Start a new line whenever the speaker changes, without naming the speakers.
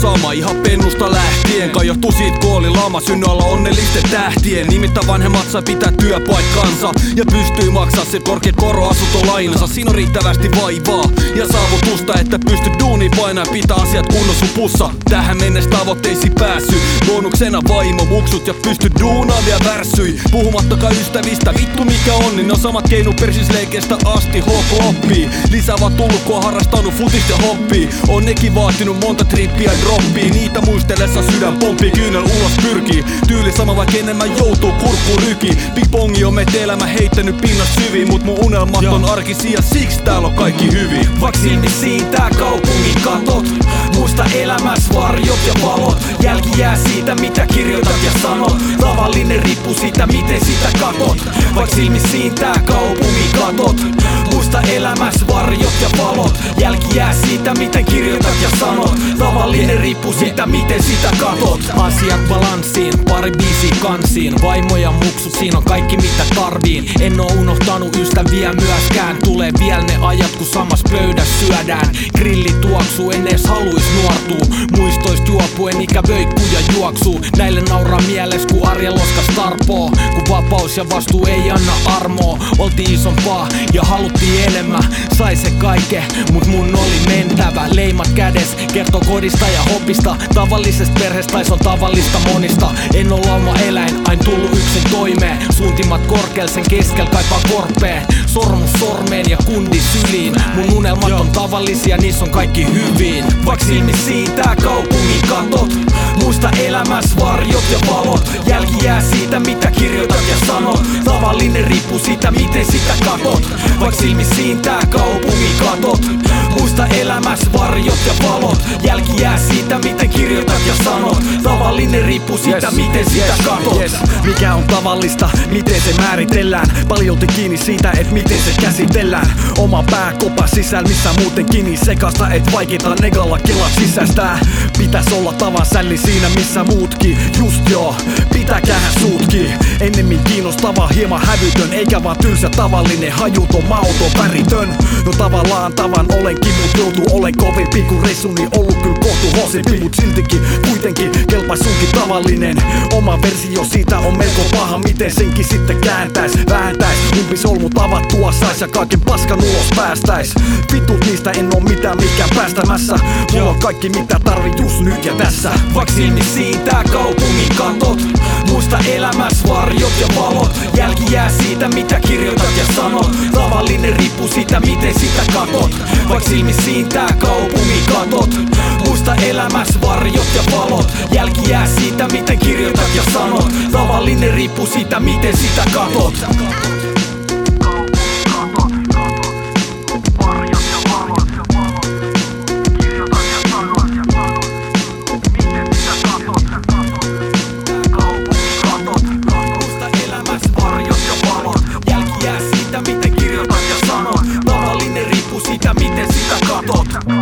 sama ihan pennusta lähtien. Kajottu siitä kun oli lama, synnoilla onnellisten tähtien. Nimittäin vanhemmat sai pitää työpaikkansa ja pystyy maksaa se korkeat koroasuntolainansa. Siinä on riittävästi vaivaa ja saavutusta, että pystyt duuniin painaa pitää asiat kunnossa pussa. Tähän mennessä tavoitteisi pääsy, bonuksena vaimo, muksut ja pystyt duunaan vielä värsyi. Puhumattakaan ystävistä, vittu mikä on, niin ne on samat keinu persisleikestä asti hop oppii. Lisää vaan tullut kun on harrastanut futista ja hoppii. On nekin vaatinut monta trippiä droppia, niitä muistellessa sydän pomppii, kyynel ulos pyrkii. Tyyli sama vaikka enemmän joutuu kurkkuun rykiin. Big bongi on meitä elämä heittänyt pinnasta syviin, mut mun unelmat on arkisia, siksi täällä on kaikki hyvin.
Vaikka silmis siintää kaupungin katot, muista elämäs varjot ja valot. Jälki jää siitä mitä kirjoitat ja sanot, tavallinen riippuu siitä miten sitä katot. Vaikka silmis siintää kaupungin katot, muista elämäs varjot ja valot. Jälki jää siitä miten kirjoitat ja sanot, tavallinen riippuu siitä miten sitä katot.
Asiat balanssiin, pari biisiä kansiin, vaimo ja muksut, siinä on kaikki mitä tarviin. En oo unohtanut ystäviä myöskään, tulee vielä ne ajat kun samas pöydässä syödään. Grilli tuoksuu, en ees haluis nuortuu, muistoist juopuen ikä vöikkuu ja juoksuu. Näille nauraa mieles kun arjen loskas tarpoo, kun vapaus ja vastuu ei anna armoa. Oltiin isompaa ja haluttiin enemmän, sai se kaikke, mut mun oli mentävä. Leimat kädes, kertoo kodista ja hopista, tavallisesta perheestä tai se on tavallista monista. En oo lauma eläin, ain tullut yksin toimeen, suuntimat korkeal sen keskel kaipaa korpeen. Sormus sormeen ja kundi syliin, mun unelmat on tavallisia, niissä on kaikki hyvin.
Vaikka silmis siintää kaupungin katot, muista elämäs varjot ja valot. Jälki jää siitä mitä kirjoitat ja sanot, tavallinen riippuu siitä miten sitä katot. Vaikka silmis siintää kaupungin katot, muista elämäs varjot ja valot. Jälki jää siitä miten kirjoitat ja sanot, tavallinen riippuu siitä miten sitä katot.
Mikä on tavallista, miten se määritellään, paljolti kiinni siitä et miten se käsitellään. Oma pää kopa sisällä missä muuten kiinni sekasta, et vaikeita negalla kelat sisästää. Pitäis olla tavan sälli siinä missä muutkin, just joo, pitäkäähän suutkin. Ennemmin kiinnostava, hieman hävytön, eikä vaan tylsä tavallinen, hajuton, mauton, väritön. No tavallaan tavan olenkin, mut joutuu olen kovempi kun reissuni ollut kyllä kohtu hosempi. Mut siltikin kuitenkin kelpais sunkin tavallinen, oma versio siitä on melko paha, miten senkin sitten kääntäis, vääntäis. Umpisolmut avattua sais ja kaiken paskan ulos päästäis. Vitut niistä en oo mitään mikään päästämässä, mulla on kaikki mitä tarvii just nyt ja tässä.
Vaikka silmis siintää kaupungin katot, muista elämäs varjot ja valot. Jälki jää siitä mitä kirjoitat ja sanot, tavallinen riippuu siitä miten sitä katot. Vaikka silmis siintää kaupungin katot, muista elämäs varjot ja valot. Jälki jää siitä miten kirjoitat ja sanot, tavallinen riippuu siitä miten sitä katot. Siitä miten sitä katot.